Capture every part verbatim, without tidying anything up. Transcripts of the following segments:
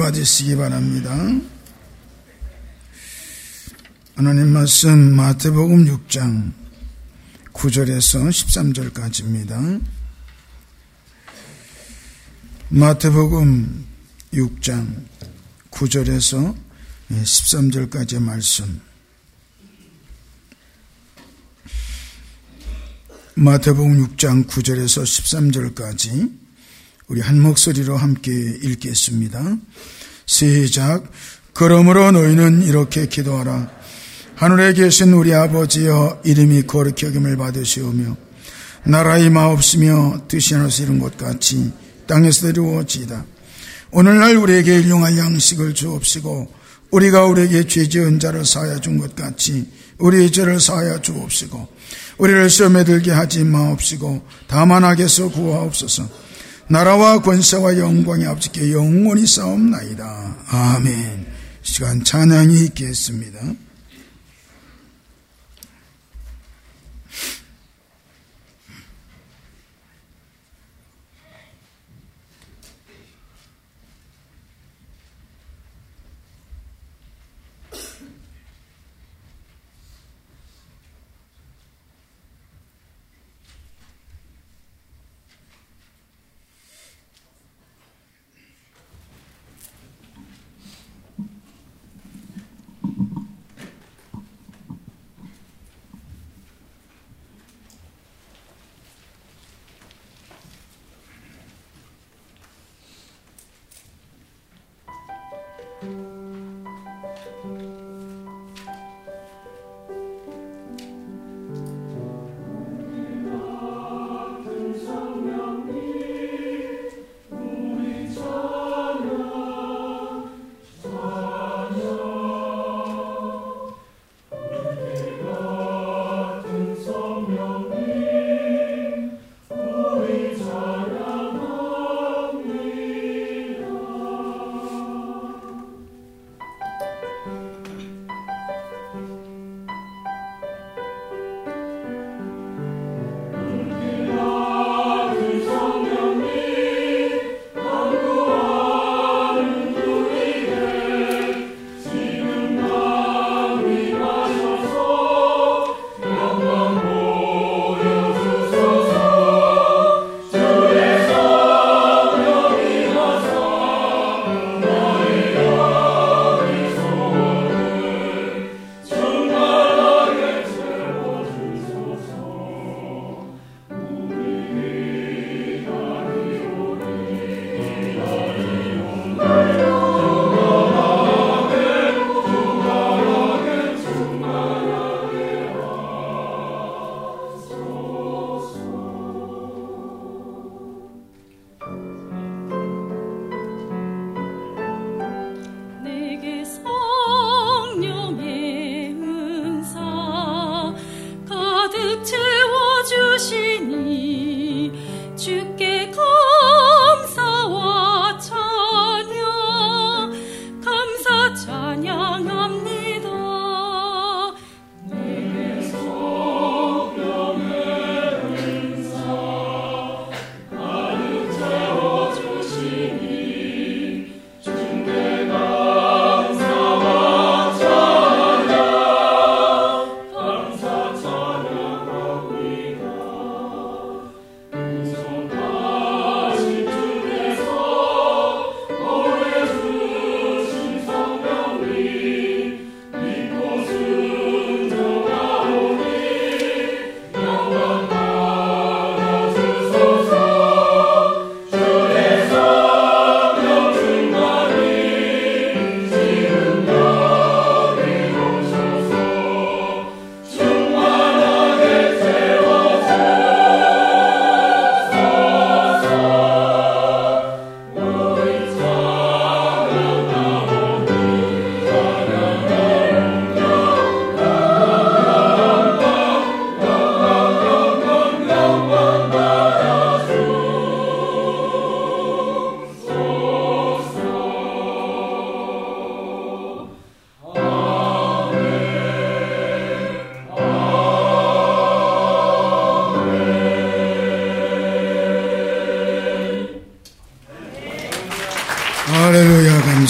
받으시기 바랍니다. 하나님 말씀 마태복음 육 장 구 절에서 십삼 절까지입니다. 마태복음 육 장 구 절에서 십삼 절까지의 말씀. 마태복음 육 장 구 절에서 십삼 절까지 우리 한 목소리로 함께 읽겠습니다. 시작. 그러므로 너희는 이렇게 기도하라. 하늘에 계신 우리 아버지여, 이름이 거룩히 여김을 받으시오며 나라 임하옵시며 뜻이 하늘에서 이룬 것 같이 땅에서 이루어지이다. 오늘날 우리에게 일용할 양식을 주옵시고 우리가 우리에게 죄 지은 자를 사하여 준 것 같이 우리의 죄를 사하여 주옵시고 우리를 시험에 들게 하지 마옵시고 다만 악에서 구하옵소서. 나라와 권세와 영광이 아버지께 영원히 싸움나이다. 아멘. 시간 찬양이 있겠습니다.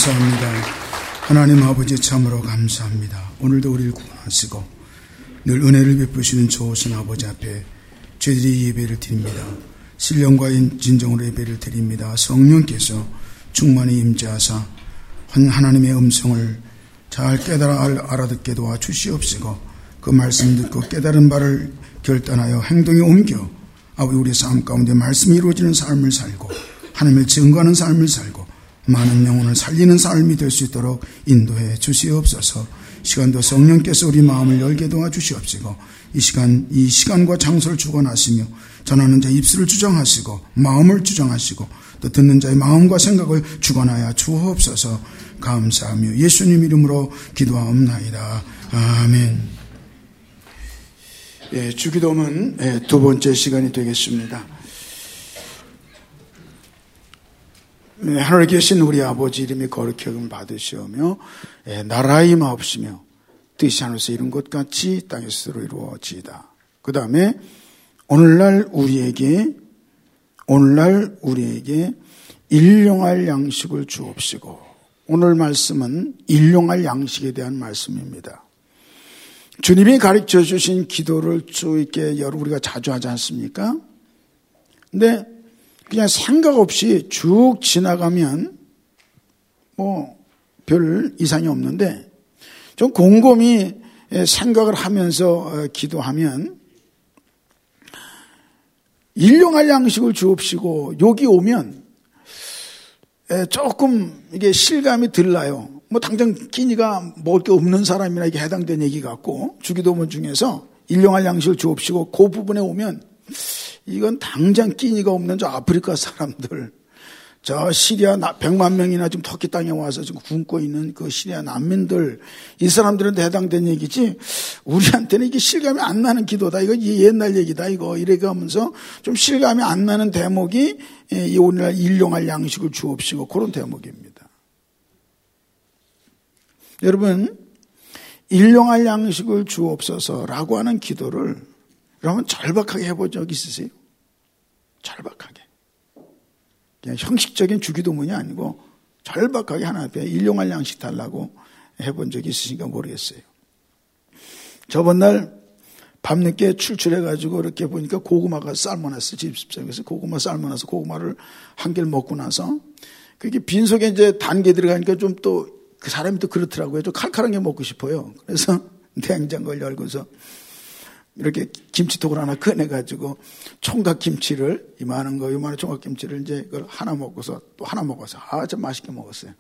감사합니다. 하나님 아버지 참으로 감사합니다. 오늘도 우리를 구원하시고 늘 은혜를 베푸시는 좋으신 아버지 앞에 저희들이 예배를 드립니다. 신령과 진정으로 예배를 드립니다. 성령께서 충만히 임재하사 하나님의 음성을 잘 깨달아 알아듣게 도와 주시옵시고 그 말씀 듣고 깨달은 바를 결단하여 행동에 옮겨 아버지 우리 삶 가운데 말씀이 이루어지는 삶을 살고 하나님을 증거하는 삶을 살고 많은 영혼을 살리는 삶이 될 수 있도록 인도해 주시옵소서. 시간도 성령께서 우리 마음을 열게 도와주시옵시고 이 시간 이 시간과 장소를 주관하시며 전하는 자의 입술을 주장하시고 마음을 주장하시고 또 듣는 자의 마음과 생각을 주관하여 주옵소서. 감사하며 예수님 이름으로 기도하옵나이다. 아멘. 예, 주기도문 예, 두 번째 시간이 되겠습니다. 네, 하늘에 계신 우리 아버지 이름이 거룩히 여김 받으시오며 예, 나라의 임하옵시며 뜻이 하늘에서 이룬 것 같이 땅에서도 이루어지이다. 그 다음에 오늘날 우리에게 오늘날 우리에게 일용할 양식을 주옵시고, 오늘 말씀은 일용할 양식에 대한 말씀입니다. 주님이 가르쳐 주신 기도를 쭉 이렇게 여러 우리가 자주 하지 않습니까? 근데 그냥 생각 없이 쭉 지나가면 뭐 별 이상이 없는데 좀 곰곰이 생각을 하면서 기도하면 일용할 양식을 주옵시고 여기 오면 조금 이게 실감이 들나요? 뭐 당장 끼니가 먹을 게 없는 사람이나 이게 해당된 얘기 같고, 주기도문 중에서 일용할 양식을 주옵시고 그 부분에 오면 이건 당장 끼니가 없는 저 아프리카 사람들, 저 시리아 백만 명이나 지금 터키 땅에 와서 지금 굶고 있는 그 시리아 난민들, 이 사람들한테 해당된 얘기지 우리한테는 이게 실감이 안 나는 기도다, 이거 옛날 얘기다 이거 이래가 하면서 좀 실감이 안 나는 대목이 이 오늘날 일용할 양식을 주옵시고 그런 대목입니다. 여러분, 일용할 양식을 주옵소서라고 하는 기도를 여러분 절박하게 해본 적 있으세요? 절박하게. 그냥 형식적인 주기도문이 아니고 절박하게 하나님 앞에 일용할 양식 달라고 해본 적이 있으신가 모르겠어요. 저번 날 밤늦게 출출해가지고 이렇게 보니까 고구마가 삶아놨어요. 집집에서 고구마 삶아놔서 고구마를 한 개를 먹고 나서 그게 빈속에 이제 단 게 들어가니까 좀 또 그 사람이 또 그렇더라고요. 좀 칼칼한 게 먹고 싶어요. 그래서 냉장고를 열고서 이렇게 김치통을 하나 꺼내가지고 총각김치를 이만한 거, 이만한 총각김치를 이제 그걸 하나 먹고서 또 하나 먹어서 아, 참 맛있게 먹었어요.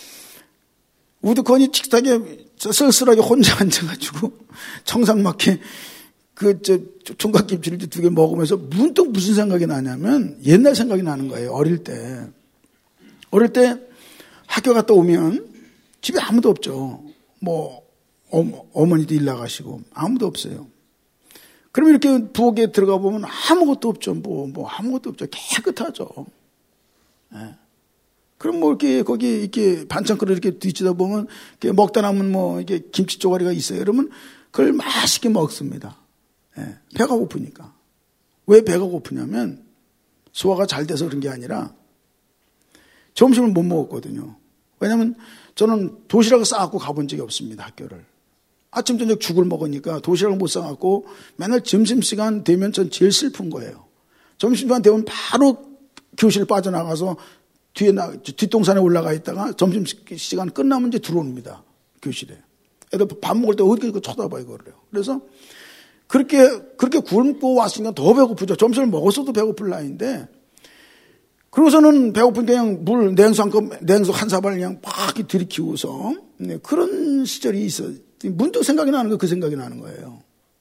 우두커니 틱하게 쓸쓸하게 혼자 앉아가지고 청상맞게 그 저 총각김치를 두 개 먹으면서 문득 무슨 생각이 나냐면 옛날 생각이 나는 거예요. 어릴 때. 어릴 때 학교 갔다 오면 집에 아무도 없죠. 뭐 어머, 어머니도 일 나가시고 아무도 없어요. 그럼 이렇게 부엌에 들어가 보면 아무것도 없죠. 뭐, 뭐, 아무것도 없죠. 깨끗하죠. 예. 그럼 뭐, 이렇게, 거기, 이렇게 반찬 그릇 이렇게 뒤치다 보면, 이렇게 먹다 남은 뭐, 이게 김치 쪼가리가 있어요. 그러면 그걸 맛있게 먹습니다. 예. 배가 고프니까. 왜 배가 고프냐면, 소화가 잘 돼서 그런 게 아니라, 점심을 못 먹었거든요. 왜냐면, 저는 도시락을 싸갖고 가본 적이 없습니다. 학교를. 아침 저녁 죽을 먹으니까 도시락을 못 싸갖고 맨날 점심시간 되면 전 제일 슬픈 거예요. 점심시간 되면 바로 교실 빠져나가서 뒤에 나, 뒷동산에 올라가 있다가 점심시간 끝나면 이제 들어옵니다. 교실에. 애들 밥 먹을 때 어디 그 쳐다봐요, 이거를요. 그래서 그렇게, 그렇게 굶고 왔으니까 더 배고프죠. 점심을 먹었어도 배고플 나이인데, 그러고서는 배고픈 그냥 물, 냉수 한 컵, 냉수 한 사발 그냥 막 들이키고서, 네, 그런 시절이 있어요. 문득 생각이 나는 거, 그 생각이 나는 거예요.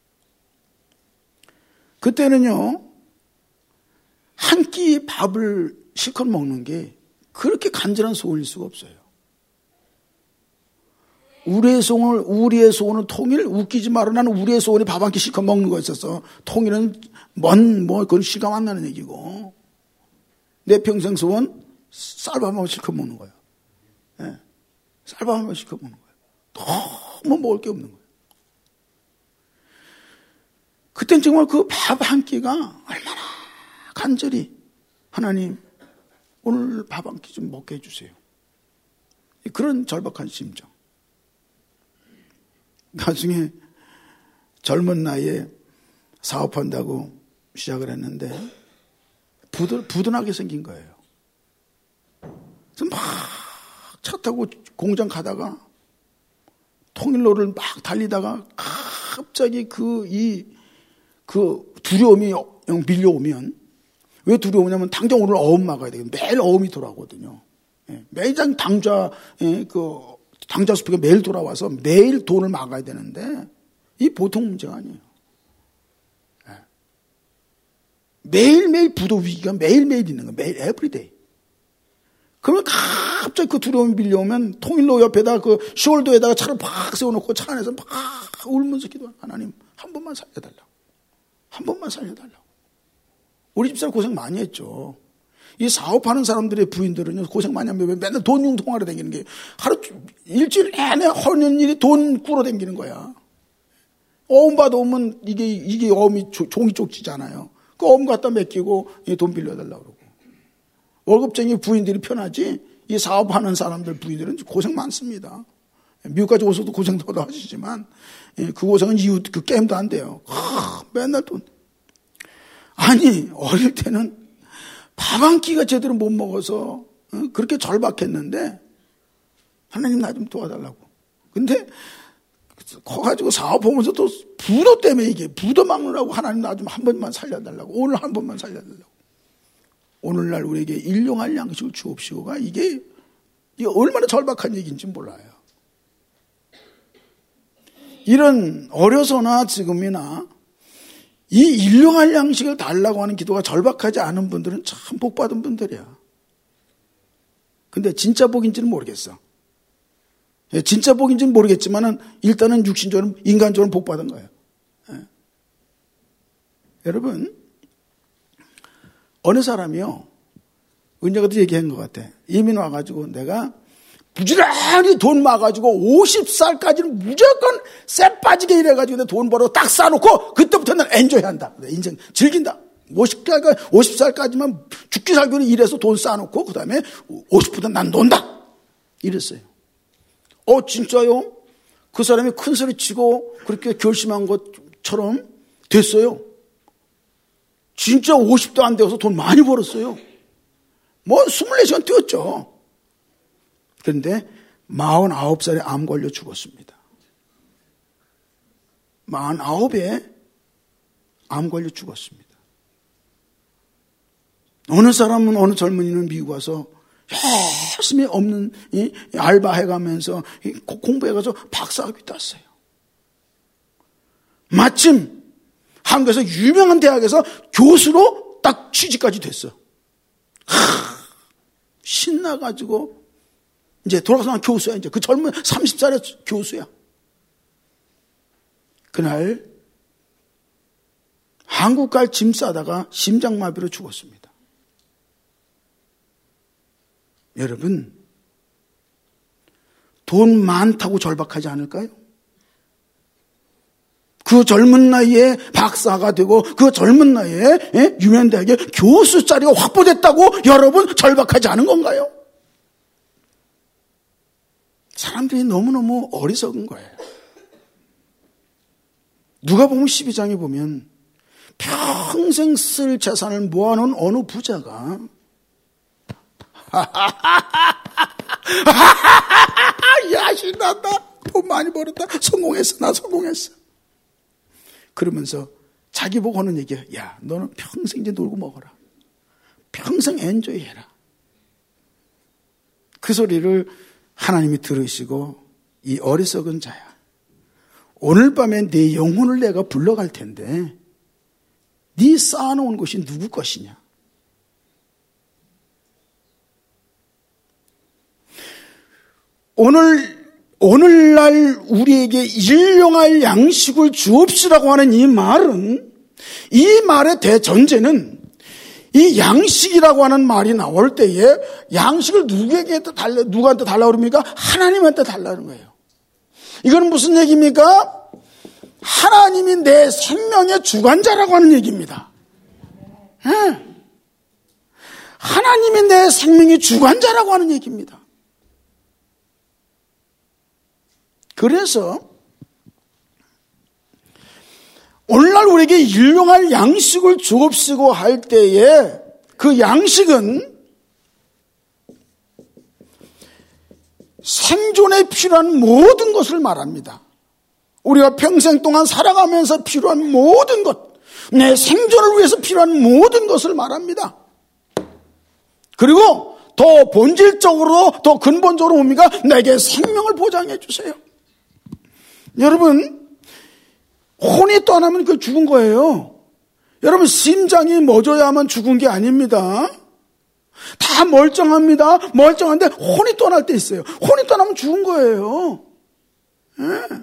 그때는요, 한 끼 밥을 실컷 먹는 게 그렇게 간절한 소원일 수가 없어요. 우리의 소원을, 우리의 소원은 통일, 웃기지 마라. 나는 우리의 소원이 밥 한 끼 실컷 먹는 거였어서, 통일은 먼, 뭐, 그건 실감 안 나는 얘기고, 내 평생 소원, 쌀밥 한 번 실컷 먹는 거예요. 네. 쌀밥 한 번 실컷 먹는 거예요. 너무 먹을 게 없는 거예요. 그땐 정말 그 밥 한 끼가 얼마나 간절히, 하나님, 오늘 밥 한 끼 좀 먹게 해주세요. 그런 절박한 심정. 나중에 젊은 나이에 사업한다고 시작을 했는데 부드, 부든하게 생긴 거예요. 그래서 막 차 타고 공장 가다가 통일로를 막 달리다가 갑자기 그, 이, 그 두려움이 밀려오면, 왜 두려우냐면 당장 오늘 어음 막아야 되거든요. 매일 어음이 돌아오거든요. 매일 당좌, 그, 당좌 수표가 매일 돌아와서 매일 돈을 막아야 되는데, 이 보통 문제가 아니에요. 매일매일 부도 위기가 매일매일 있는 거예요. 매일, 에브리데이. 그러면 갑자기 그 두려움이 밀려오면 통일로 옆에다 그 숄더에다가 차를 팍 세워놓고 차 안에서 막 울면서 기도하는 하나님 한 번만 살려달라고. 한 번만 살려달라고. 우리 집사람 고생 많이 했죠. 이 사업하는 사람들의 부인들은요 고생 많이 하면 맨날 돈 융통하러 다니는 게 하루 일주일 내내 하는 일이 돈 꾸러 다니는 거야. 어음 받아 오면 이게 이게 어음이 종이 쪽지잖아요. 그 어음 갖다 맡기고 돈 빌려달라고 그러고. 월급쟁이 부인들이 편하지 이 사업하는 사람들 부인들은 고생 많습니다. 미국까지 오셔도 고생도 하시지만 그 고생은 이유 그 게임도 안 돼요. 아, 맨날 돈. 아니 어릴 때는 밥 한 끼가 제대로 못 먹어서 그렇게 절박했는데 하나님 나 좀 도와달라고. 근데 커가지고 사업하면서 또 부도 때문에 이게 부도 막느라고 하나님 나 좀 한 번만 살려달라고. 오늘 한 번만 살려달라고. 오늘날 우리에게 일용할 양식을 주옵시오가 이게, 이게 얼마나 절박한 얘기인지 몰라요. 이런 어려서나 지금이나 이 일용할 양식을 달라고 하는 기도가 절박하지 않은 분들은 참 복받은 분들이야. 근데 진짜 복인지는 모르겠어. 진짜 복인지는 모르겠지만은 일단은 육신적으로 인간적으로 복받은 거예요. 예. 여러분 어느 사람이요 은혜가도 얘기한 것 같아. 이민 와가지고 내가 부지런히 돈 모아가지고 오십 살까지는 무조건 쎄 빠지게 일해가지고 내 돈 벌어 딱 쌓아놓고 그때부터 난 엔조이한다. 내 인생 즐긴다. 오십 살까지만 죽기 살기로 일해서 돈 쌓아놓고 그 다음에 오십부터 난 논다. 이랬어요. 어 진짜요? 그 사람이 큰 소리 치고 그렇게 결심한 것처럼 됐어요. 진짜 오십도 안 되어서 돈 많이 벌었어요. 뭐 이십사 시간 뛰었죠. 그런데 마흔아홉 살에 암 걸려 죽었습니다. 마흔아홉에 암 걸려 죽었습니다. 어느 사람은 어느 젊은이는 미국 와서 열심히 없는 알바해가면서 공부해가서 박사학위 땄어요. 마침 한국에서 유명한 대학에서 교수로 딱 취직까지 됐어. 하, 신나가지고 이제 돌아가서 교수야. 이제 그 젊은 서른 살의 교수야. 그날 한국 갈 짐 싸다가 심장마비로 죽었습니다. 여러분 돈 많다고 절박하지 않을까요? 그 젊은 나이에 박사가 되고 그 젊은 나이에 예? 유명 대학에 교수 자리가 확보됐다고 여러분 절박하지 않은 건가요? 사람들이 너무너무 어리석은 거예요. 누가복음 십이 장에 보면 평생 쓸 재산을 모아놓은 어느 부자가 야 신난다. 돈 많이 벌었다. 성공했어. 나 성공했어. 그러면서 자기 보고 하는 얘기야. 야 너는 평생 이제 놀고 먹어라. 평생 엔조이 해라. 그 소리를 하나님이 들으시고 이 어리석은 자야. 오늘 밤에 네 영혼을 내가 불러갈 텐데 네 쌓아놓은 것이 누구 것이냐. 오늘 오늘날 우리에게 일용할 양식을 주옵시라고 하는 이 말은, 이 말의 대전제는 이 양식이라고 하는 말이 나올 때에 양식을 누구에게 달라, 누구한테 달라고 그럽니까? 하나님한테 달라는 거예요. 이건 무슨 얘기입니까? 하나님이 내 생명의 주관자라고 하는 얘기입니다. 네. 하나님이 내 생명의 주관자라고 하는 얘기입니다. 그래서 오늘날 우리에게 일용할 양식을 주옵시고 할 때에 그 양식은 생존에 필요한 모든 것을 말합니다. 우리가 평생 동안 살아가면서 필요한 모든 것, 내 생존을 위해서 필요한 모든 것을 말합니다. 그리고 더 본질적으로, 더 근본적으로 뭡니까? 내게 생명을 보장해 주세요. 여러분, 혼이 떠나면 그 죽은 거예요. 여러분, 심장이 멎어야만 죽은 게 아닙니다. 다 멀쩡합니다. 멀쩡한데 혼이 떠날 때 있어요. 혼이 떠나면 죽은 거예요. 네.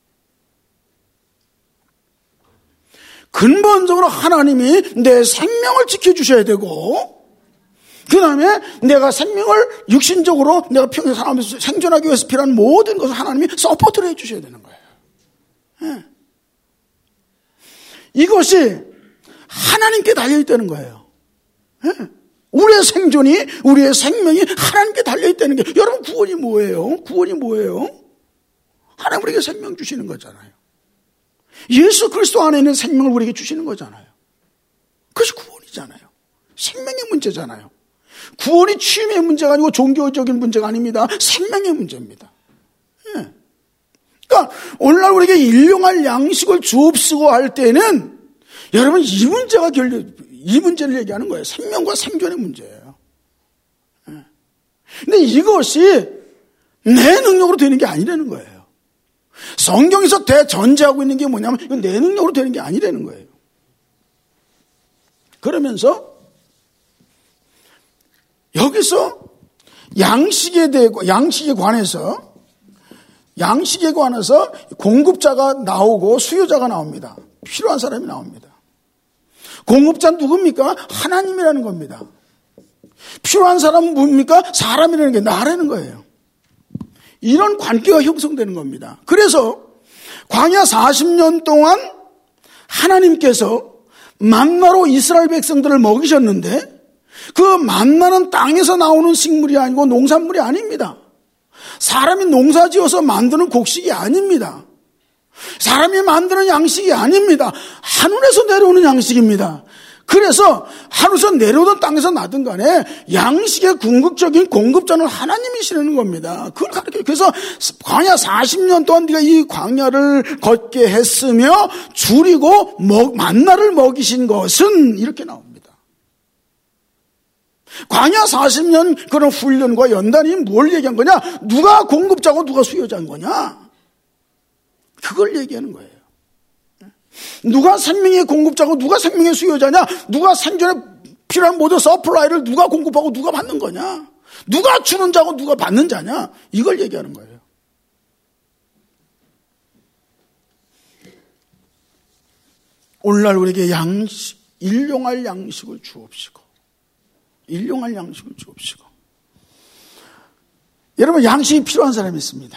근본적으로 하나님이 내 생명을 지켜주셔야 되고, 그 다음에 내가 생명을 육신적으로 내가 평생 살아가면서 생존하기 위해서 필요한 모든 것을 하나님이 서포트를 해주셔야 되는 거예요. 네. 이것이 하나님께 달려있다는 거예요. 네. 우리의 생존이, 우리의 생명이 하나님께 달려있다는 게, 여러분 구원이 뭐예요? 구원이 뭐예요? 하나님 우리에게 생명 주시는 거잖아요. 예수 그리스도 안에 있는 생명을 우리에게 주시는 거잖아요. 그것이 구원이잖아요. 생명의 문제잖아요. 구원이 취미의 문제가 아니고 종교적인 문제가 아닙니다. 생명의 문제입니다. 예. 그러니까 오늘날 우리에게 일용할 양식을 주옵시고 할 때는 여러분 이 문제가 결려, 이 문제를 얘기하는 거예요. 생명과 생존의 문제예요. 예. 근데 이것이 내 능력으로 되는 게 아니라는 거예요. 성경에서 대전제하고 있는 게 뭐냐면 이건 내 능력으로 되는 게 아니라는 거예요. 그러면서 여기서 양식에 대고 양식에 관해서 양식에 관해서 공급자가 나오고 수요자가 나옵니다. 필요한 사람이 나옵니다. 공급자는 누굽니까? 하나님이라는 겁니다. 필요한 사람은 뭡니까? 사람이라는 게 나라는 거예요. 이런 관계가 형성되는 겁니다. 그래서 광야 사십 년 동안 하나님께서 만나로 이스라엘 백성들을 먹이셨는데 그 만나는 땅에서 나오는 식물이 아니고 농산물이 아닙니다. 사람이 농사지어서 만드는 곡식이 아닙니다. 사람이 만드는 양식이 아닙니다. 하늘에서 내려오는 양식입니다. 그래서 하늘에서 내려오던 땅에서 나든 간에 양식의 궁극적인 공급자는 하나님이시라는 겁니다. 그걸 가르쳐요. 그래서 광야 사십 년 동안 네가 이 광야를 걷게 했으며 줄이고 먹, 만나를 먹이신 것은 이렇게 나옵니다. 광야 사십 년 그런 훈련과 연단이 뭘 얘기한 거냐? 누가 공급자고 누가 수요자인 거냐? 그걸 얘기하는 거예요. 누가 생명의 공급자고 누가 생명의 수요자냐? 누가 생존에 필요한 모든 서플라이를 누가 공급하고 누가 받는 거냐? 누가 주는 자고 누가 받는 자냐? 이걸 얘기하는 거예요. 오늘날 우리에게 양식, 일용할 양식을 주옵시고 일용할 양식을 주옵시고 여러분 양식이 필요한 사람이 있습니다.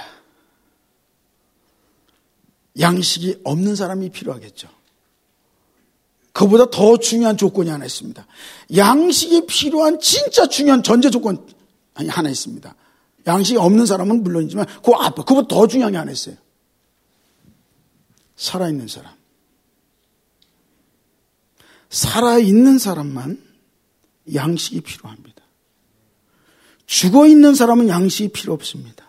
양식이 없는 사람이 필요하겠죠. 그보다 더 중요한 조건이 하나 있습니다. 양식이 필요한 진짜 중요한 전제 조건이 하나 있습니다. 양식이 없는 사람은 물론이지만 그 앞에 그보다 더 중요한 게 하나 있어요. 살아있는 사람. 살아있는 사람만 양식이 필요합니다. 죽어있는 사람은 양식이 필요 없습니다.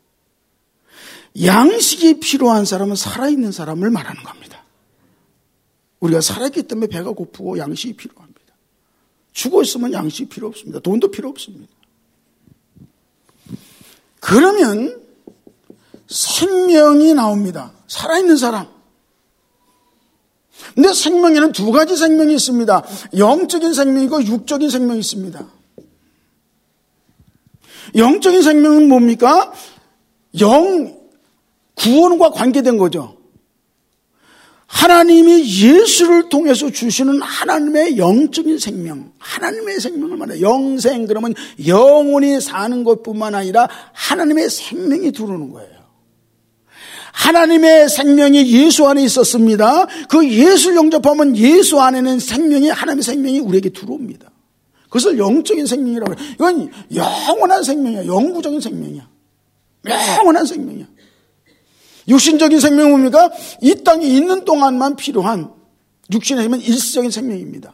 양식이 필요한 사람은 살아있는 사람을 말하는 겁니다. 우리가 살아있기 때문에 배가 고프고 양식이 필요합니다. 죽어있으면 양식이 필요 없습니다. 돈도 필요 없습니다. 그러면 생명이 나옵니다. 살아있는 사람. 근데 생명에는 두 가지 생명이 있습니다. 영적인 생명이고 육적인 생명이 있습니다. 영적인 생명은 뭡니까? 영, 구원과 관계된 거죠. 하나님이 예수를 통해서 주시는 하나님의 영적인 생명, 하나님의 생명을 말해요. 영생, 그러면 영원히 사는 것뿐만 아니라 하나님의 생명이 들어오는 거예요. 하나님의 생명이 예수 안에 있었습니다. 그 예수를 영접하면 예수 안에는 생명이, 하나님의 생명이 우리에게 들어옵니다. 그것을 영적인 생명이라고 해요. 이건 영원한 생명이야. 영구적인 생명이야. 영원한 생명이야. 육신적인 생명은 뭡니까? 이 땅에 있는 동안만 필요한 육신의 힘은 일시적인 생명입니다.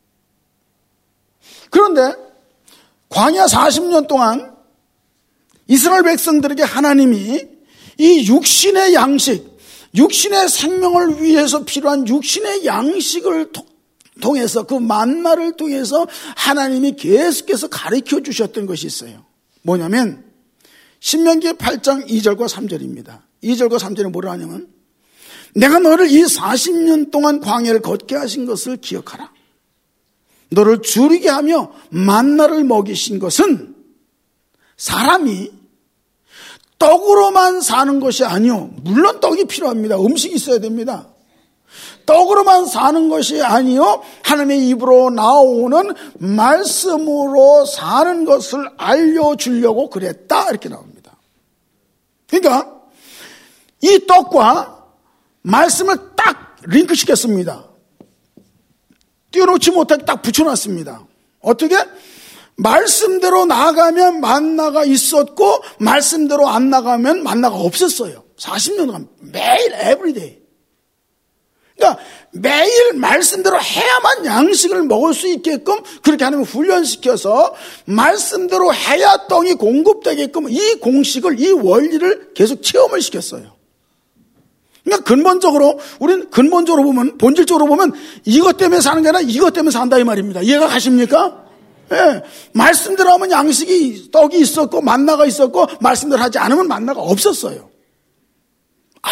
그런데 광야 사십 년 동안 이스라엘 백성들에게 하나님이 이 육신의 양식, 육신의 생명을 위해서 필요한 육신의 양식을 통해서, 그 만나를 통해서 하나님이 계속해서 가르쳐 주셨던 것이 있어요. 뭐냐면 신명기 팔 장 이 절과 삼 절입니다. 이 절과 삼 절은 뭐라 하냐면, 내가 너를 이 사십 년 동안 광야를 걷게 하신 것을 기억하라. 너를 줄이게 하며 만나를 먹이신 것은 사람이 떡으로만 사는 것이 아니요, 물론 떡이 필요합니다. 음식이 있어야 됩니다. 떡으로만 사는 것이 아니요, 하나님의 입으로 나오는 말씀으로 사는 것을 알려주려고 그랬다, 이렇게 나옵니다. 그러니까 이 떡과 말씀을 딱 링크시켰습니다. 띄워놓지 못하게 딱 붙여놨습니다. 어떻게? 말씀대로 나가면 만나가 있었고 말씀대로 안 나가면 만나가 없었어요. 사십 년 동안 매일 에브리데이. 그러니까 매일 말씀대로 해야만 양식을 먹을 수 있게끔 그렇게 하나님 훈련시켜서 말씀대로 해야 떡이 공급되게끔 이 공식을, 이 원리를 계속 체험을 시켰어요. 그러니까 근본적으로, 우리는 근본적으로 보면, 본질적으로 보면 이것 때문에 사는 게 아니라 이것 때문에 산다 이 말입니다. 이해가 가십니까? 예. 말씀대로 하면 양식이, 떡이 있었고 만나가 있었고 말씀대로 하지 않으면 만나가 없었어요. 아,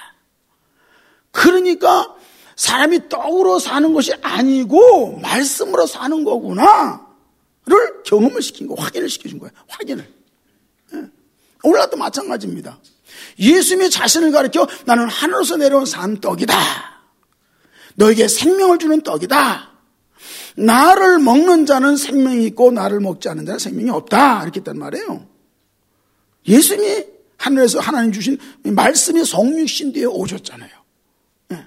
그러니까 사람이 떡으로 사는 것이 아니고 말씀으로 사는 거구나를 경험을 시킨 거, 확인을 시켜준 거예요. 확인을. 예. 오늘도 마찬가지입니다. 예수님이 자신을 가리켜 나는 하늘에서 내려온 산 떡이다. 너에게 생명을 주는 떡이다. 나를 먹는 자는 생명이 있고 나를 먹지 않는 자는 생명이 없다. 이렇게 했단 말이에요. 예수님이 하늘에서 하나님 주신 말씀이 성육신 되어 오셨잖아요. 네.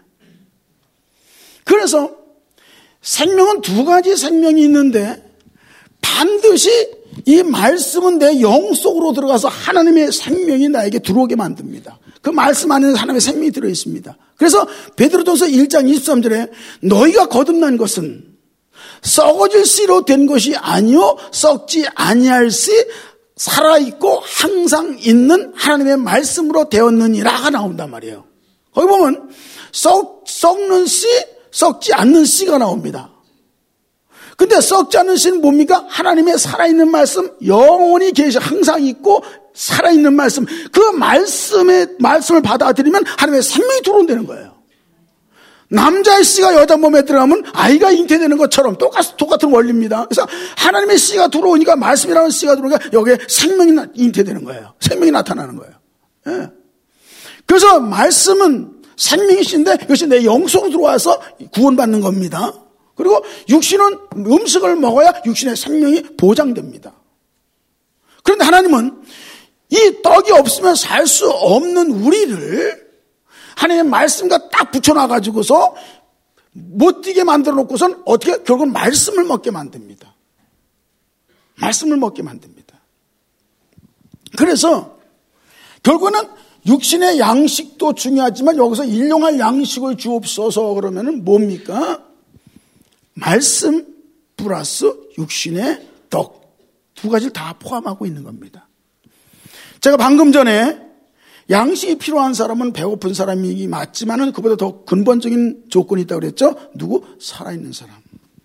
그래서 생명은 두 가지 생명이 있는데 반드시 이 말씀은 내 영 속으로 들어가서 하나님의 생명이 나에게 들어오게 만듭니다. 그 말씀 안에는 하나님의 생명이 들어있습니다. 그래서 베드로전서 일 장 이십삼 절에 너희가 거듭난 것은 썩어질 씨로 된 것이 아니요 썩지 아니할 씨 살아있고 항상 있는 하나님의 말씀으로 되었느니라가 나온단 말이에요. 거기 보면 썩, 썩는 씨, 썩지 않는 씨가 나옵니다. 근데 썩지 않는 씨는 뭡니까? 하나님의 살아있는 말씀, 영원히 계시, 항상 있고 살아있는 말씀, 그 말씀의 말씀을 받아들이면 하나님의 생명이 들어온다는 거예요. 남자의 씨가 여자 몸에 들어가면 아이가 잉태되는 것처럼 똑같, 똑같은 원리입니다. 그래서 하나님의 씨가 들어오니까, 말씀이라는 씨가 들어오니까 여기에 생명이 잉태되는 거예요. 생명이 나타나는 거예요. 예. 그래서 말씀은 생명의 씨인데 이것이 내 영속으로 들어와서 구원받는 겁니다. 그리고 육신은 음식을 먹어야 육신의 생명이 보장됩니다. 그런데 하나님은 이 떡이 없으면 살 수 없는 우리를 하나님의 말씀과 딱 붙여놔가지고서 못 뛰게 만들어 놓고선 어떻게 결국은 말씀을 먹게 만듭니다. 말씀을 먹게 만듭니다. 그래서 결국은 육신의 양식도 중요하지만 여기서 일용할 양식을 주옵소서 그러면은 뭡니까? 말씀 플러스 육신의 떡 두 가지를 다 포함하고 있는 겁니다. 제가 방금 전에 양식이 필요한 사람은 배고픈 사람이 맞지만은 그보다 더 근본적인 조건이 있다고 그랬죠. 누구? 살아있는 사람.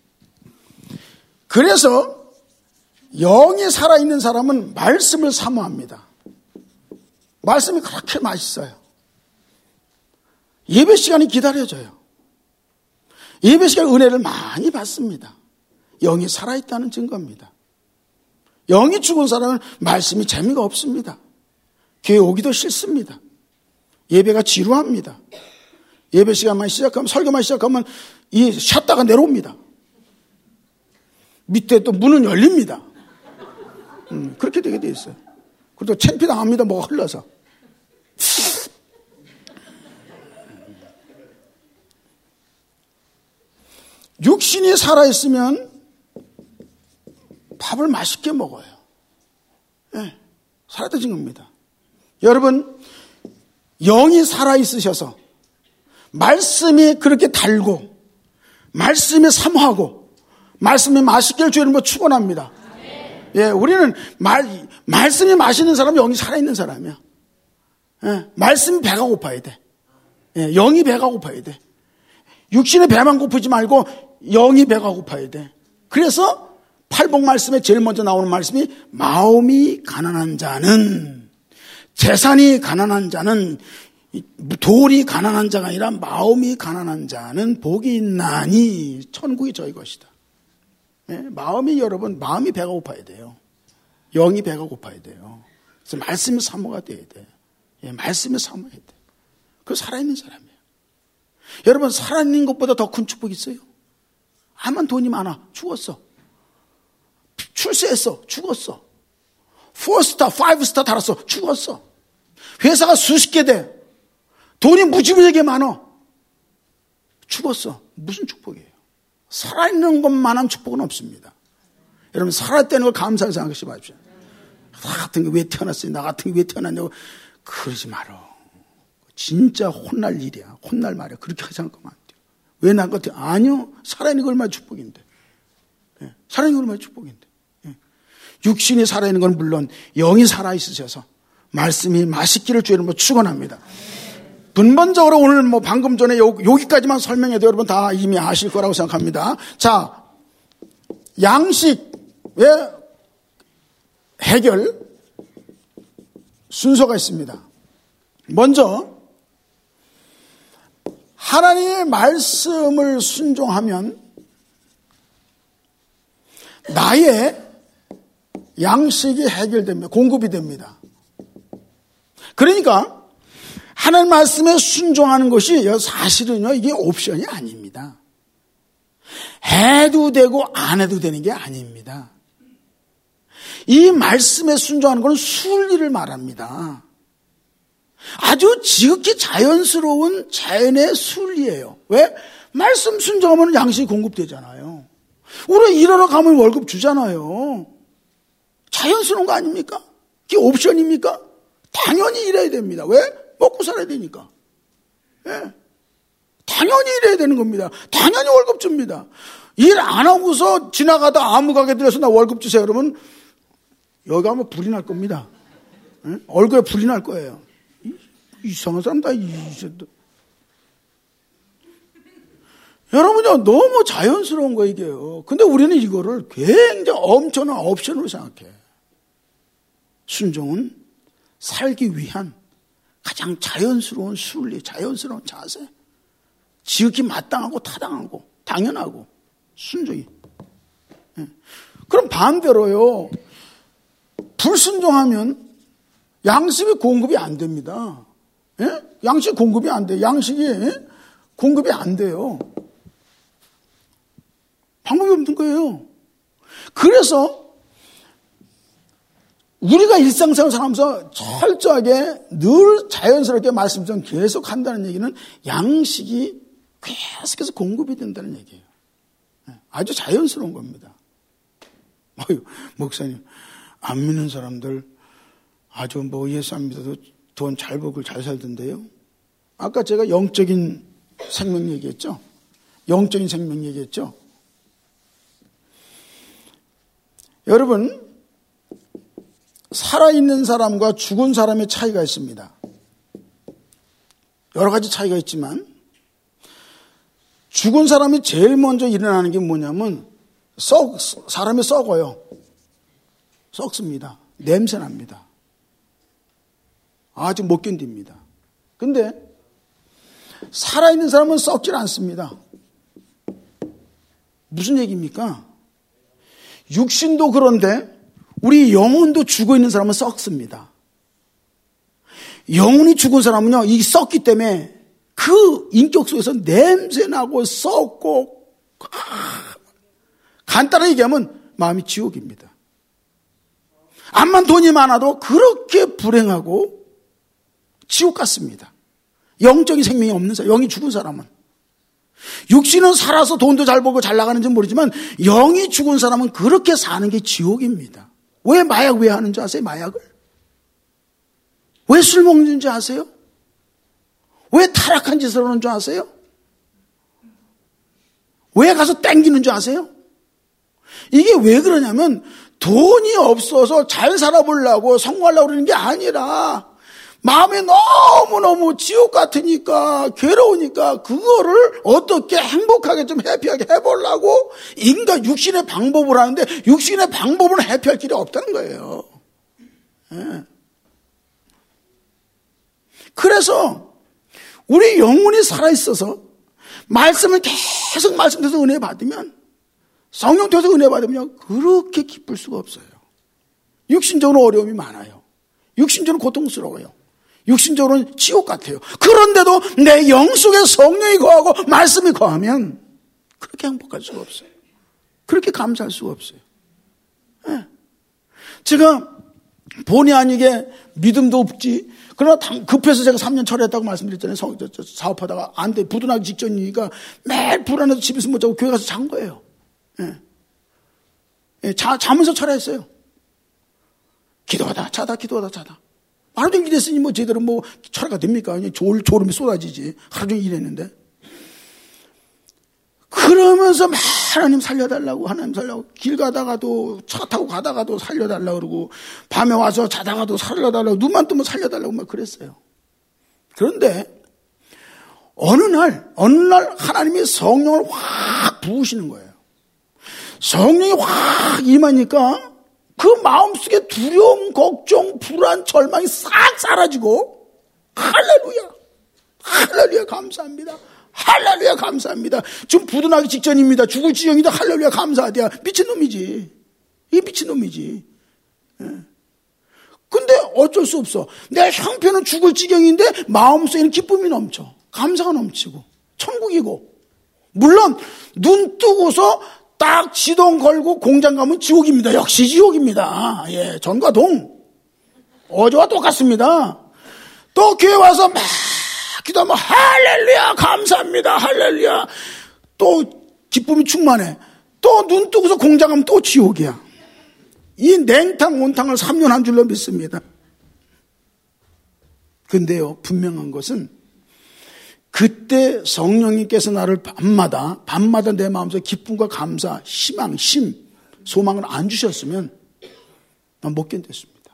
그래서 영이 살아있는 사람은 말씀을 사모합니다. 말씀이 그렇게 맛있어요. 예배 시간이 기다려져요. 예배 시간 은혜를 많이 받습니다. 영이 살아있다는 증거입니다. 영이 죽은 사람은 말씀이 재미가 없습니다. 교회 오기도 싫습니다. 예배가 지루합니다. 예배 시간만 시작하면, 설교만 시작하면 이 쉬었다가 내려옵니다. 밑에 또 문은 열립니다. 음, 그렇게 되게 돼 있어요. 그리고 또 창피당합니다. 뭐가 흘러서. 육신이 살아있으면 밥을 맛있게 먹어요. 네, 살아있는 겁니다. 여러분, 영이 살아있으셔서 말씀이 그렇게 달고 말씀이 사모하고 말씀이 맛있게 주는 거 축원합니다. 예, 우리는 말, 말씀이 맛있는 사람은 영이 살아있는 사람이야. 예, 말씀이 배가 고파야 돼. 예, 영이 배가 고파야 돼. 육신의 배만 고프지 말고 영이 배가 고파야 돼. 그래서 팔복 말씀에 제일 먼저 나오는 말씀이 마음이 가난한 자는, 재산이 가난한 자는, 돌이 가난한 자가 아니라 마음이 가난한 자는 복이 있나니 천국이 저희 것이다. 네? 마음이 여러분 마음이 배가 고파야 돼요. 영이 배가 고파야 돼요. 그래서 말씀이 사모가 돼야 돼. 예, 말씀이 사모해야 돼. 그 살아있는 사람이에요. 여러분 살아있는 것보다 더 큰 축복이 있어요? 아만 돈이 많아 죽었어. 출세했어 죽었어. 포스타, 파이브스타 달았어 죽었어. 회사가 수십 개 돼. 돈이 무지무지하게 많아. 죽었어. 무슨 축복이에요? 살아있는 것만한 축복은 없습니다. 여러분 살아있다는 걸 감사하게 생각하시 마십시오. 나 같은 게 왜 태어났어요? 나 같은 게 왜 태어났냐고 그러지 말어. 진짜 혼날 일이야. 혼날 말이야. 그렇게 생각하면 안 돼요. 왜 난 것 같아? 아니요. 살아있는 게 얼마나 축복인데. 예. 살아있는 게 얼마나 축복인데. 예. 육신이 살아있는 건 물론 영이 살아있으셔서 말씀이 맛있기를 주의 이름으로 축원합니다. 근본적으로 오늘 뭐 방금 전에 요, 여기까지만 설명해도 여러분 다 이미 아실 거라고 생각합니다. 자, 양식의 해결 순서가 있습니다. 먼저 하나님의 말씀을 순종하면 나의 양식이 해결됩니다. 공급이 됩니다. 그러니까 하나님 말씀에 순종하는 것이 사실은요 이게 옵션이 아닙니다. 해도 되고 안 해도 되는 게 아닙니다. 이 말씀에 순종하는 것은 순리를 말합니다. 아주 지극히 자연스러운 자연의 순리예요. 왜? 말씀 순종하면 양식이 공급되잖아요. 우리 일하러 가면 월급 주잖아요. 자연스러운 거 아닙니까? 그게 옵션입니까? 당연히 일해야 됩니다. 왜? 먹고 살아야 되니까. 예. 당연히 일해야 되는 겁니다. 당연히 월급 줍니다. 일 안 하고서 지나가다 아무 가게 들여서 나 월급 주세요. 그러면 여기 가면 불이 날 겁니다. 예? 얼굴에 불이 날 거예요. 이상한 사람 다 이제도. 여러분요 너무 자연스러운 거 이게요. 근데 우리는 이거를 굉장히 엄청난 옵션으로 생각해. 순종은 살기 위한 가장 자연스러운 순리, 자연스러운 자세. 지극히 마땅하고 타당하고 당연하고 순종이. 예. 그럼 반대로요. 불순종하면 양식이 공급이 안 됩니다. 예? 양식 공급이 안 돼요. 양식이 예? 공급이 안 돼요. 방법이 없는 거예요. 그래서 우리가 일상생활 살면서 철저하게 늘 자연스럽게 말씀 좀 계속 한다는 얘기는 양식이 계속해서 공급이 된다는 얘기예요. 아주 자연스러운 겁니다. 어휴, 목사님, 안 믿는 사람들 아주 뭐 예수 안 믿어도 돈 잘 벌고 잘 살던데요. 아까 제가 영적인 생명 얘기했죠. 영적인 생명 얘기했죠. 여러분, 살아있는 사람과 죽은 사람의 차이가 있습니다. 여러 가지 차이가 있지만 죽은 사람이 제일 먼저 일어나는 게 뭐냐면 썩, 사람이 썩어요. 썩습니다. 냄새 납니다. 아주 못 견딥니다. 근데 살아있는 사람은 썩질 않습니다. 무슨 얘기입니까? 육신도 그런데 우리 영혼도 죽어 있는 사람은 썩습니다. 영혼이 죽은 사람은요, 이 썩기 때문에 그 인격 속에서 냄새나고 썩고, 아, 간단하게 얘기하면 마음이 지옥입니다. 암만 돈이 많아도 그렇게 불행하고 지옥 같습니다. 영적인 생명이 없는 사람, 영이 죽은 사람은. 육신은 살아서 돈도 잘 벌고 잘 나가는지 모르지만 영이 죽은 사람은 그렇게 사는 게 지옥입니다. 왜 마약 왜 하는지 아세요? 마약을? 왜 술 먹는지 아세요? 타락한 짓을 하는 줄 아세요? 왜 가서 땡기는 줄 아세요? 이게 왜 그러냐면 돈이 없어서 잘 살아보려고 성공하려고 그러는 게 아니라 마음이 너무너무 지옥 같으니까 괴로우니까 그거를 어떻게 행복하게 좀 해피하게 해보려고 인간 육신의 방법을 하는데 육신의 방법은 해피할 길이 없다는 거예요. 네. 그래서 우리 영혼이 살아있어서 말씀을 계속 말씀드려서 은혜 받으면 성령 통해서 은혜 받으면 그렇게 기쁠 수가 없어요. 육신적으로 어려움이 많아요. 육신적으로 고통스러워요. 육신적으로는 지옥 같아요. 그런데도 내 영 속에 성령이 거하고 말씀이 거하면 그렇게 행복할 수가 없어요. 그렇게 감사할 수가 없어요. 네. 제가 본의 아니게 믿음도 없지. 그러나 급해서 제가 삼 년 철회했다고 말씀드렸잖아요. 사업하다가 안 돼. 부도나기 직전이니까 매일 불안해서 집에서 못 자고 교회 가서 잔 거예요. 예. 예, 자, 자면서 철회했어요. 기도하다 자다 기도하다 자다. 하루 종일 일했으니 뭐 제대로 뭐 철회가 됩니까? 그냥 졸, 졸음이 쏟아지지. 하루 종일 일했는데. 그러면서 막 하나님 살려달라고 하나님 살려고 길 가다가도 차 타고 가다가도 살려달라고 그러고 밤에 와서 자다가도 살려달라고 눈만 뜨면 살려달라고 막 그랬어요. 그런데 어느 날 어느 날 하나님이 성령을 확 부으시는 거예요. 성령이 확 임하니까 그 마음속에 두려움, 걱정, 불안, 절망이 싹 사라지고 할렐루야 할렐루야 감사합니다. 할렐루야 감사합니다. 지금 부도나기 직전입니다. 죽을 지경이다. 할렐루야 감사하대야. 미친놈이지. 이게 미친놈이지. 예. 근데 어쩔 수 없어. 내 형편은 죽을 지경인데 마음속에는 기쁨이 넘쳐. 감사가 넘치고 천국이고. 물론 눈 뜨고서 딱 시동 걸고 공장 가면 지옥입니다. 역시 지옥입니다. 예, 전과 동. 어제와 똑같습니다. 또 교회 와서 막 기도하면 할렐루야 감사합니다. 할렐루야. 또 기쁨이 충만해. 또 눈 뜨고서 공장 가면 또 지옥이야. 이 냉탕 온탕을 삼 년 한 줄로 믿습니다. 근데요 분명한 것은 그때 성령님께서 나를 밤마다 밤마다 내 마음속에 기쁨과 감사, 희망, 심, 소망을 안 주셨으면 난 못 견뎠습니다.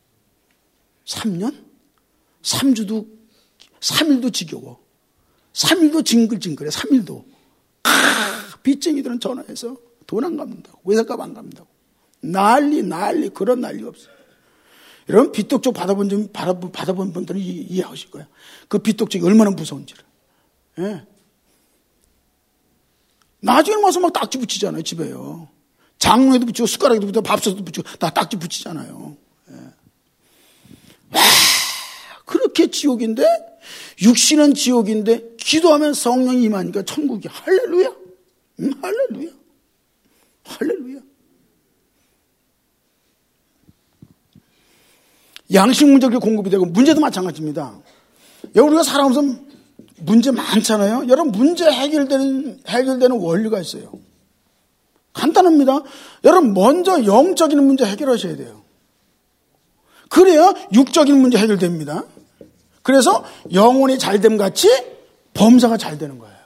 삼 년? 삼 주도 삼 일도 지겨워. 삼 일도 징글징글해. 삼 일도. 아, 빚쟁이들은 전화해서 돈 안 갚는다고. 외상값 안 갚는다고. 난리 난리 그런 난리가 없어요. 여러분 빚독촉 받아본 점 받아본, 받아본 분들은 이해하실 거예요. 그 빚독촉이 얼마나 무서운지를. 예. 나중에 와서 막 딱지 붙이잖아요. 집에요. 장롱에도 붙이고 숟가락에도 붙이고 밥솥에도 붙이고 다 딱지 붙이잖아요. 예. 와, 그렇게 지옥인데 육신은 지옥인데 기도하면 성령이 임하니까 천국이 할렐루야. 음, 할렐루야. 할렐루야. 양식 문제가 공급이 되고 문제도 마찬가지입니다. 여러분 우리가 살아오면서 문제 많잖아요. 여러분 문제 해결되는 해결되는 원리가 있어요. 간단합니다. 여러분 먼저 영적인 문제 해결하셔야 돼요. 그래야 육적인 문제 해결됩니다. 그래서 영혼이 잘됨 같이 범사가 잘 되는 거예요.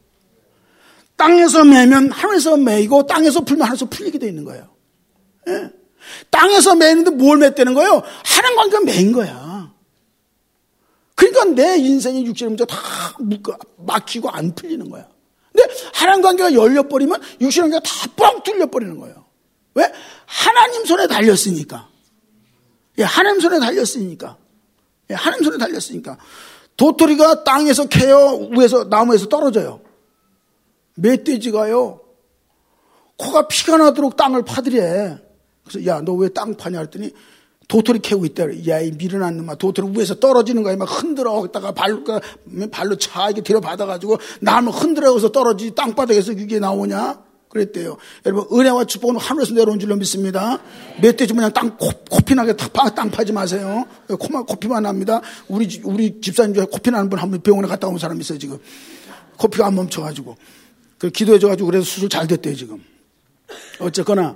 땅에서 매면 하늘에서 매이고 땅에서 풀면 하늘에서 풀리게 돼 있는 거예요. 예. 땅에서 매는데 뭘 맺대는 거예요? 하나님 관계가 매인 거야. 그러니까 내 인생의 육신의 문제가 다 묶어, 막히고 안 풀리는 거야. 근데 하나님 관계가 열려버리면 육신의 관계가 다 뻥 뚫려버리는 거예요. 왜? 하나님 손에 달렸으니까. 예, 하나님 손에 달렸으니까. 예, 하나님 손에 달렸으니까. 도토리가 땅에서 캐요, 위에서, 나무에서 떨어져요. 멧돼지가요, 코가 피가 나도록 땅을 파들여. 그래서 야, 너 왜 땅 파냐 했더니 도토리 캐고 있다. 야, 이 미련한 놈아. 도토리 위에서 떨어지는 거야. 막 흔들어. 거기다가 발로, 발로 차, 이렇게 들여받아가지고 나무 흔들어서 떨어지지 땅바닥에서 그게 나오냐? 그랬대요. 여러분, 은혜와 축복은 하늘에서 내려온 줄로 믿습니다. 멧돼지 그냥 땅, 코, 코피나게 땅 파지 마세요. 코만, 코피만 납니다. 우리, 우리 집사님 중에 코피 나는 분 한 번 병원에 갔다 온 사람 있어요, 지금. 코피가 안 멈춰가지고. 그 기도해줘가지고 그래서 수술 잘 됐대요, 지금. 어쨌거나,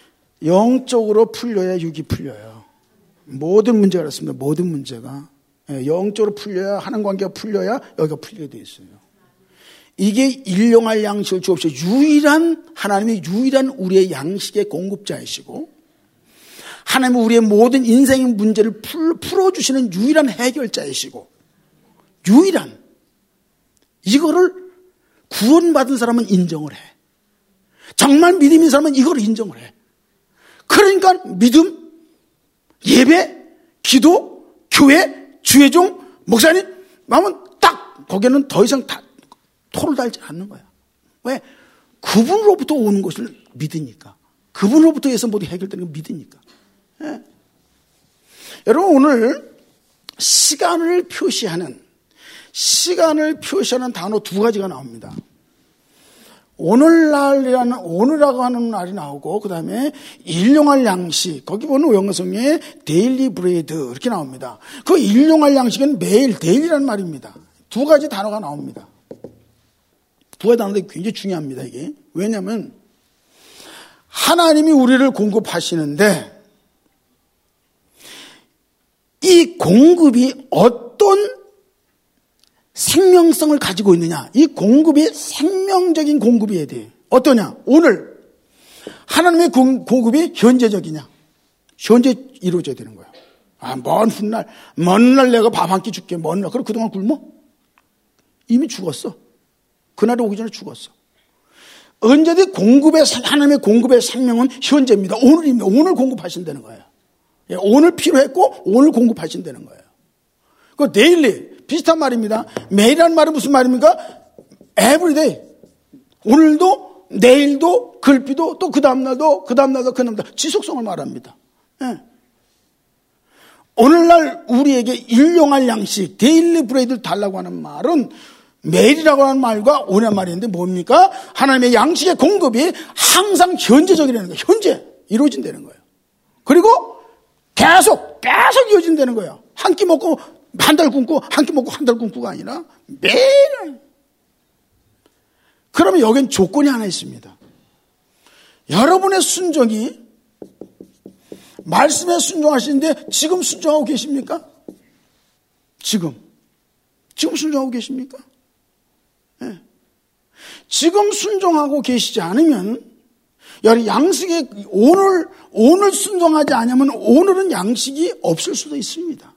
영적으로 풀려야 육이 풀려요. 모든 문제가 그렇습니다. 모든 문제가. 영적으로 풀려야, 하나님 관계가 풀려야 여기가 풀리게 돼 있어요. 이게 일용할 양식을 주옵시고, 유일한, 하나님이 유일한 우리의 양식의 공급자이시고, 하나님은 우리의 모든 인생의 문제를 풀, 풀어주시는 유일한 해결자이시고, 유일한, 이거를 구원받은 사람은 인정을 해. 정말 믿음이 있는 사람은 이걸 인정을 해. 그러니까 믿음, 예배, 기도, 교회, 주의종, 목사님 마음은 딱 거기에는 더 이상 다 토를 달지 않는 거야. 왜? 그분으로부터 오는 것을 믿으니까. 그분으로부터 해서 모두 해결되는 걸 믿으니까. 예. 여러분, 오늘 시간을 표시하는 시간을 표시하는 단어 두 가지가 나옵니다. 오늘날이라는, 오늘이라고 하는 날이 나오고, 그 다음에 일용할 양식, 거기 보면 영어성에 데일리 브레이드 이렇게 나옵니다. 그 일용할 양식은 매일, 데일리라는 말입니다. 두 가지 단어가 나옵니다. 두 가지 단어가 굉장히 중요합니다, 이게. 왜냐하면 하나님이 우리를 공급하시는데 이 공급이 어떤 생명성을 가지고 있느냐. 이 공급이 생명적인 공급이어야 돼요. 어떠냐. 오늘 하나님의 공급이 현재적이냐. 현재 이루어져야 되는 거야. 아, 먼 훗날, 먼 날 내가 밥 한 끼 줄게. 먼 날. 그럼 그동안 굶어? 이미 죽었어. 그날이 오기 전에 죽었어. 언제든 공급의, 하나님의 공급의 생명은 현재입니다. 오늘입니다. 오늘 공급하신다는 거예요. 오늘 필요했고 오늘 공급하신다는 거예요. 그 데일리 비슷한 말입니다. 매일이라는 말은 무슨 말입니까? everyday. 오늘도 내일도 글비도 또 그 다음날도 그 다음날도 그 다음날 지속성을 말합니다. 예. 오늘날 우리에게 일용할 양식 데일리 브레이드를 달라고 하는 말은 매일이라고 하는 말과 오늘 말인데 뭡니까? 하나님의 양식의 공급이 항상 현재적이라는 거예요. 현재 이루어진다는 거예요. 그리고 계속 계속 이어진다는 거예요. 한 끼 먹고 한 달 굶고 한 끼 먹고 한 달 굶고가 아니라 매일. 그러면 여긴 조건이 하나 있습니다. 여러분의 순종이 말씀에 순종하시는데 지금 순종하고 계십니까? 지금 지금 순종하고 계십니까? 네. 지금 순종하고 계시지 않으면 여러분 양식이 오늘 오늘 순종하지 않으면 오늘은 양식이 없을 수도 있습니다.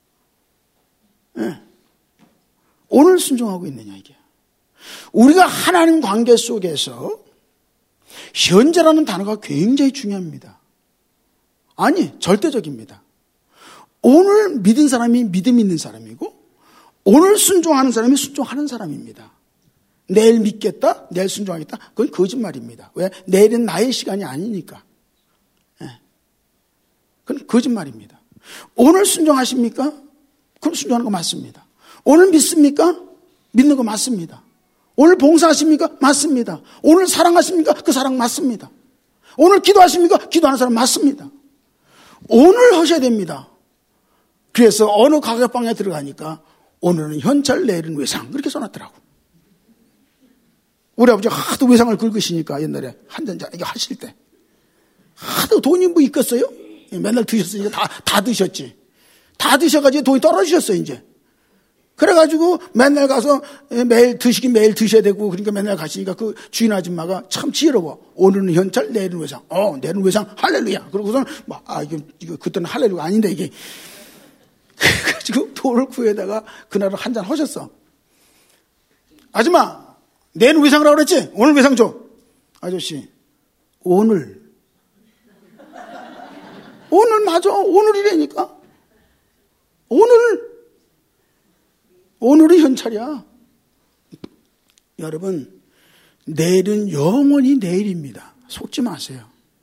네. 오늘 순종하고 있느냐 이게. 우리가 하나님 관계 속에서 현재라는 단어가 굉장히 중요합니다. 아니 절대적입니다. 오늘 믿은 사람이 믿음 있는 사람이고 오늘 순종하는 사람이 순종하는 사람입니다. 내일 믿겠다, 내일 순종하겠다, 그건 거짓말입니다. 왜? 내일은 나의 시간이 아니니까. 네. 그건 거짓말입니다. 오늘 순종하십니까? 그럼 순종하는 거 맞습니다. 오늘 믿습니까? 믿는 거 맞습니다. 오늘 봉사하십니까? 맞습니다. 오늘 사랑하십니까? 그 사랑 맞습니다. 오늘 기도하십니까? 기도하는 사람 맞습니다. 오늘 하셔야 됩니다. 그래서 어느 가게방에 들어가니까 오늘은 현찰, 내일은 외상 그렇게 써놨더라고. 우리 아버지가 하도 외상을 긁으시니까 옛날에 한전자 이거 하실 때 하도 돈이 뭐 있겠어요? 맨날 드셨어요. 이제 다, 다 드셨지. 다 드셔가지고 돈이 떨어지셨어요 이제. 그래가지고 맨날 가서 매일 드시긴 매일 드셔야 되고 그러니까 맨날 가시니까 그 주인 아줌마가 참 지혜로워. 오늘은 현찰, 내일은 외상. 어, 내일은 외상. 할렐루야. 그러고서는 막, 아, 이거, 이거 그때는 할렐루야 아닌데 이게. 그래가지고 돈을 구해다가 그날은 한잔 하셨어. 아줌마, 내일은 외상을 하고 그랬지? 오늘 외상 줘. 아저씨, 오늘. 오늘 맞아. 오늘이라니까. 오늘. 오늘이 현찰이야. 여러분, 내일은 영원히 내일입니다. 속지 마세요.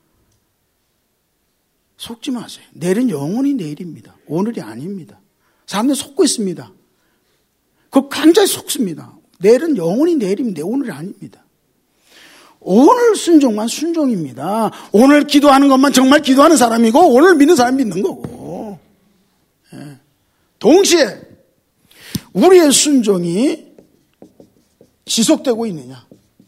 속지 마세요. 내일은 영원히 내일입니다. 오늘이 아닙니다. 사람들 속고 있습니다. 그거 굉장히 속습니다. 내일은 영원히 내일입니다. 오늘이 아닙니다. 오늘 순종만 순종입니다. 오늘 기도하는 것만 정말 기도하는 사람이고 오늘 믿는 사람이 믿는 거고. 예. 동시에 우리의 순종이 지속되고 있느냐.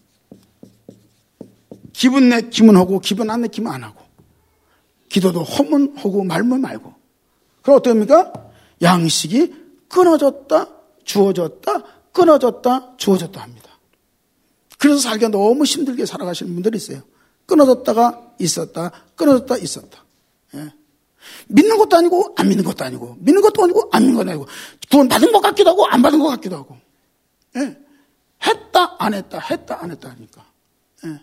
기분 내 기분 하고 기분 안 내 기분 안 하고 기도도 허문 하고 말문 말고 그럼 어떻습니까? 양식이 끊어졌다, 주어졌다, 끊어졌다, 주어졌다 합니다. 그래서 살기가 너무 힘들게 살아가시는 분들이 있어요. 끊어졌다가 있었다, 끊어졌다 있었다. 예. 믿는 것도 아니고 안 믿는 것도 아니고, 믿는 것도 아니고 안 믿는 것도 아니고, 구원 받은 것 같기도 하고 안 받은 것 같기도 하고. 예. 했다 안 했다, 했다 안 했다 하니까. 예.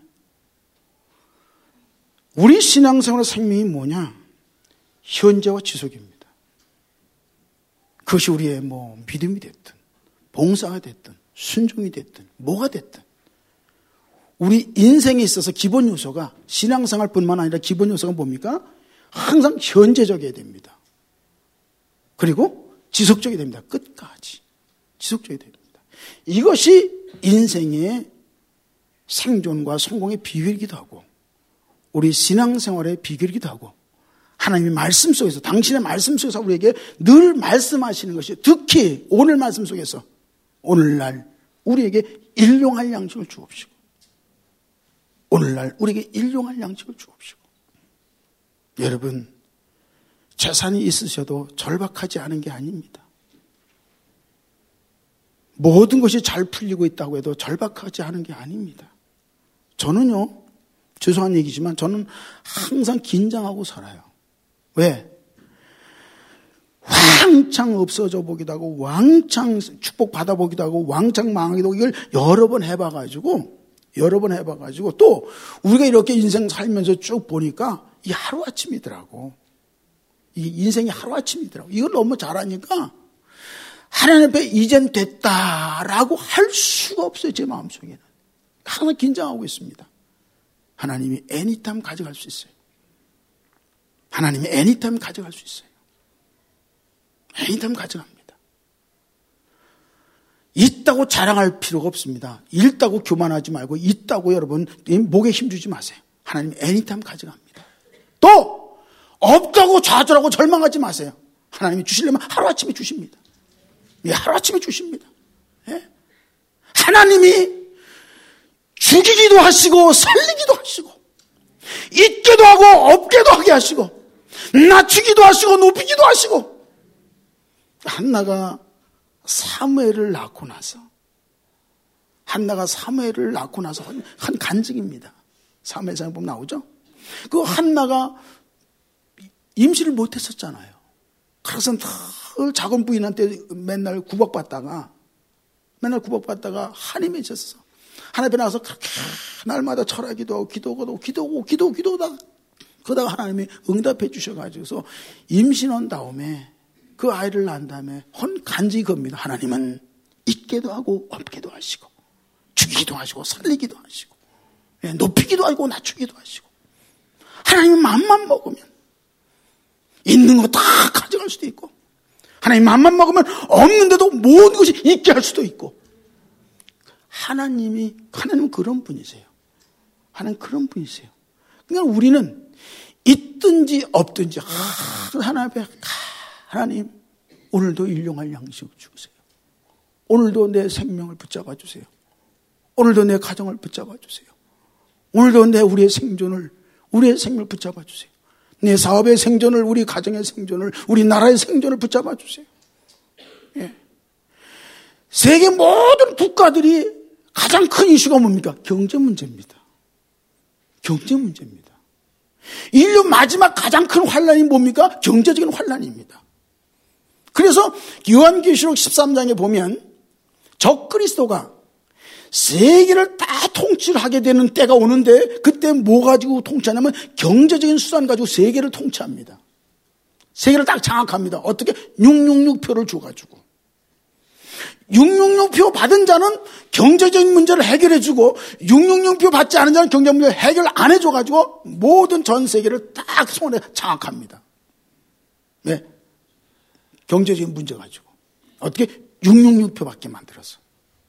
우리 신앙생활의 생명이 뭐냐? 현재와 지속입니다. 그것이 우리의 뭐 믿음이 됐든 봉사가 됐든 순종이 됐든 뭐가 됐든 우리 인생에 있어서 기본 요소가, 신앙생활뿐만 아니라 기본 요소가 뭡니까? 항상 현재적이어야 됩니다. 그리고 지속적이 됩니다. 끝까지 지속적이 됩니다. 이것이 인생의 생존과 성공의 비결이기도 하고 우리 신앙생활의 비결이기도 하고 하나님의 말씀 속에서, 당신의 말씀 속에서 우리에게 늘 말씀하시는 것이, 특히 오늘 말씀 속에서 오늘날 우리에게 일용할 양식을 주옵시고, 오늘날 우리에게 일용할 양식을 주옵시고. 여러분, 재산이 있으셔도 절박하지 않은 게 아닙니다. 모든 것이 잘 풀리고 있다고 해도 절박하지 않은 게 아닙니다. 저는요, 죄송한 얘기지만 저는 항상 긴장하고 살아요. 왜? 왕창 없어져 보기도 하고 왕창 축복 받아보기도 하고 왕창 망하기도 하고, 이걸 여러 번 해봐가지고 여러 번 해봐가지고 또 우리가 이렇게 인생 살면서 쭉 보니까 이 하루아침이더라고. 이 인생이 하루아침이더라고. 이걸 너무 잘하니까 하나님 앞에 이젠 됐다라고 할 수가 없어요. 제 마음속에는 항상 긴장하고 있습니다. 하나님이 애니타임 가져갈 수 있어요. 하나님이 애니타임 가져갈 수 있어요. 애니타임 가져갑니다. 있다고 자랑할 필요가 없습니다. 잃다고 교만하지 말고, 있다고 여러분 목에 힘주지 마세요. 하나님이 애니타임 가져갑니다. 또 없다고 좌절하고 절망하지 마세요. 하나님이 주시려면 하루아침에 주십니다. 예, 하루아침에 주십니다. 예? 하나님이 죽이기도 하시고 살리기도 하시고 있게도 하고 없게도 하게 하시고 낮추기도 하시고 높이기도 하시고. 한나가 사무엘을 낳고 나서 한나가 사무엘을 낳고 나서 한 간증입니다. 사무엘상에 보면 나오죠. 그 한나가 임신을 못했었잖아요. 그래서 늘 작은 부인한테 맨날 구박받다가 맨날 구박받다가 한이 맺혔어. 하나님 앞에 나와서 그렇게 날마다 철학기도 하고 기도하고 기도하고 기도하고 기도하다가 그러다가 하나님이 응답해 주셔가지고서 임신한 다음에 그 아이를 낳은 다음에 헌 간증이 겁니다. 하나님은 있게도 하고 없게도 하시고 죽이기도 하시고 살리기도 하시고 높이기도 하고 낮추기도 하시고, 하나님은 맘만 먹으면 있는 거 다 가져갈 수도 있고, 하나님 맘만 먹으면 없는데도 모든 것이 있게 할 수도 있고. 하나님이 하나님은 그런 분이세요. 하나님 그런 분이세요. 그러니까 우리는 있든지 없든지 하나님 앞에 하나님 오늘도 일용할 양식을 주세요. 오늘도 내 생명을 붙잡아 주세요. 오늘도 내 가정을 붙잡아 주세요. 오늘도 내 우리의 생존을 우리의 생명을 붙잡아 주세요. 내 사업의 생존을, 우리 가정의 생존을, 우리 나라의 생존을 붙잡아 주세요. 예. 세계 모든 국가들이 가장 큰 이슈가 뭡니까? 경제 문제입니다. 경제 문제입니다. 인류 마지막 가장 큰 환란이 뭡니까? 경제적인 환란입니다. 그래서 요한계시록 십삼 장에 보면 적그리스도가 세계를 다 통치를 하게 되는 때가 오는데, 그때 뭐 가지고 통치하냐면 경제적인 수단 가지고 세계를 통치합니다. 세계를 딱 장악합니다. 어떻게? 육백육십육 표를 줘가지고. 육백육십육 표 받은 자는 경제적인 문제를 해결해주고, 육백육십육 표 받지 않은 자는 경제 문제를 해결 안 해줘가지고 모든 전 세계를 딱 손에 장악합니다. 네. 경제적인 문제 가지고. 어떻게? 육백육십육 표 받게 만들어서.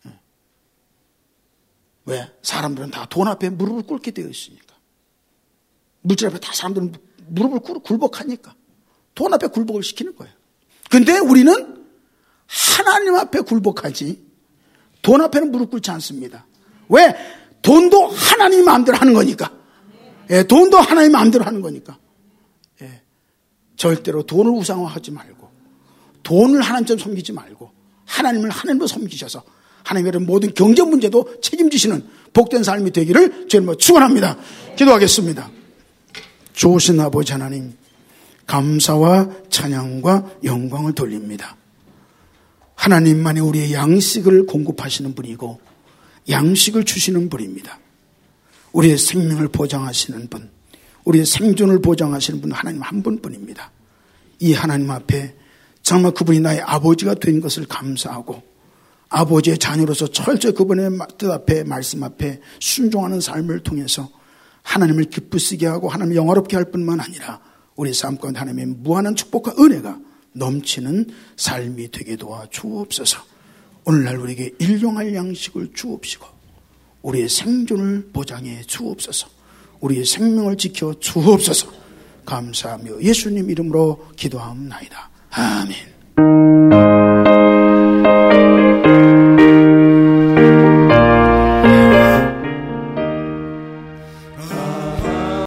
왜? 사람들은 다 돈 앞에 무릎을 꿇게 되어 있으니까. 물질 앞에 다 사람들은 무릎을 굴복하니까 돈 앞에 굴복을 시키는 거예요. 근데 우리는 하나님 앞에 굴복하지 돈 앞에는 무릎 꿇지 않습니다. 왜? 돈도 하나님 마음대로 하는 거니까. 예, 돈도 하나님 마음대로 하는 거니까. 예, 절대로 돈을 우상화하지 말고 돈을 하나님처럼 섬기지 말고 하나님을 하나님으로 섬기셔서 하나님의 모든 경제 문제도 책임지시는 복된 삶이 되기를 주님으로 축원합니다. 기도하겠습니다. 좋으신 아버지 하나님, 감사와 찬양과 영광을 돌립니다. 하나님만이 우리의 양식을 공급하시는 분이고 양식을 주시는 분입니다. 우리의 생명을 보장하시는 분, 우리의 생존을 보장하시는 분 하나님 한 분뿐입니다. 이 하나님 앞에 정말 그분이 나의 아버지가 된 것을 감사하고 아버지의 자녀로서 철저히 그분의 뜻 앞에 말씀 앞에 순종하는 삶을 통해서 하나님을 기쁘시게 하고 하나님을 영화롭게 할 뿐만 아니라 우리 삶 가운데 하나님의 무한한 축복과 은혜가 넘치는 삶이 되게 도와 주옵소서. 오늘날 우리에게 일용할 양식을 주옵시고 우리의 생존을 보장해 주옵소서. 우리의 생명을 지켜 주옵소서. 감사하며 예수님 이름으로 기도하옵나이다. 아멘.